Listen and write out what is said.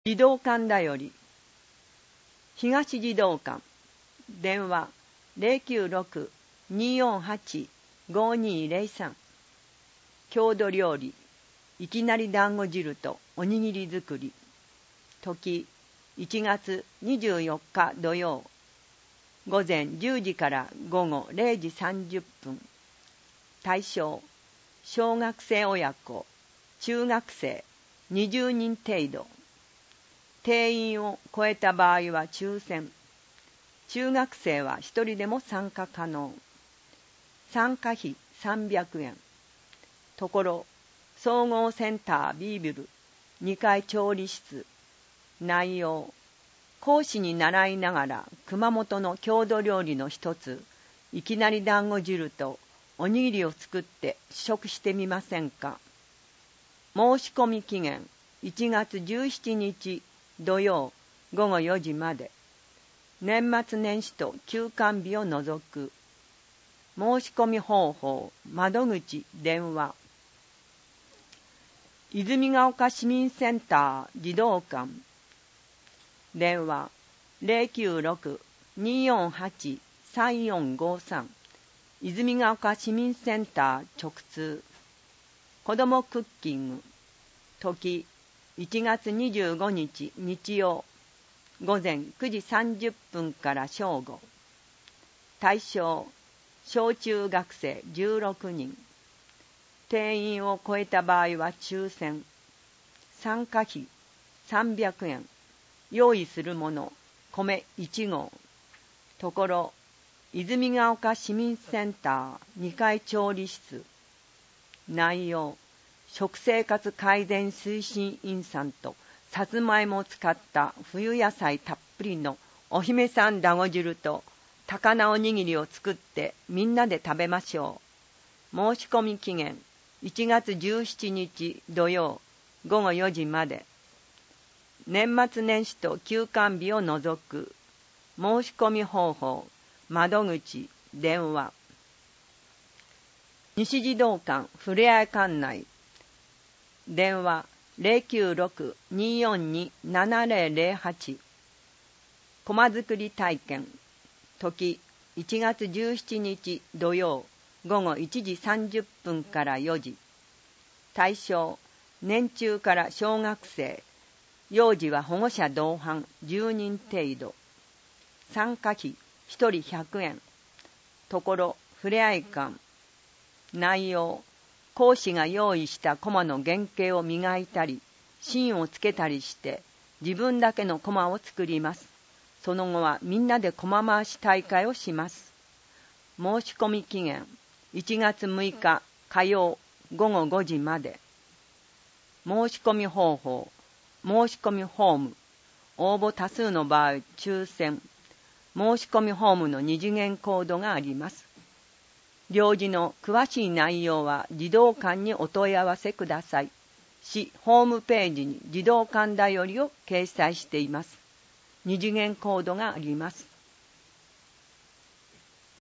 児童館だより東児童館電話 096-248-5203 郷土料理いきなり団子汁とおにぎり作り時1月24日土曜午前10時から午後0時30分対象小学生親子中学生20人程度定員を超えた場合は抽選中学生は一人でも参加可能参加費300円ところ総合センター B ビル2階調理室内容講師に習いながら熊本の郷土料理の一ついきなり団子汁とおにぎりを作って試食してみませんか。申し込み期限1月17日土曜午後4時まで年末年始と休館日を除く申し込み方法窓口電話泉ヶ丘市民センター児童館電話 096-248-3453 泉ヶ丘市民センター直通子どもクッキング時1月25日日曜午前9時30分から正午対象小中学生16人定員を超えた場合は抽選参加費300円用意するもの米1合ところ泉ヶ丘市民センター2階調理室内容食生活改善推進員さんとさつまいもを使った冬野菜たっぷりのお姫さんだご汁と高菜おにぎりを作ってみんなで食べましょう。申し込み期限1月17日土曜午後4時まで年末年始と休館日を除く申し込み方法窓口電話西児童館ふれあい館内電話 096-242-7008 コマ作り体験時1月17日土曜午後1時30分から4時対象年中から小学生幼児は保護者同伴10人程度参加費1人100円ところふれあい館内容講師が用意したコマの原型を磨いたり芯をつけたりして自分だけのコマを作ります。その後はみんなでコマ回し大会をします。申し込み期限1月6日火曜午後5時まで申し込み方法申し込みフォーム応募多数の場合抽選申し込みフォームの2次元コードがあります。領事の詳しい内容は児童館にお問い合わせください。市ホームページに児童館だよりを掲載しています。2次元コードがあります。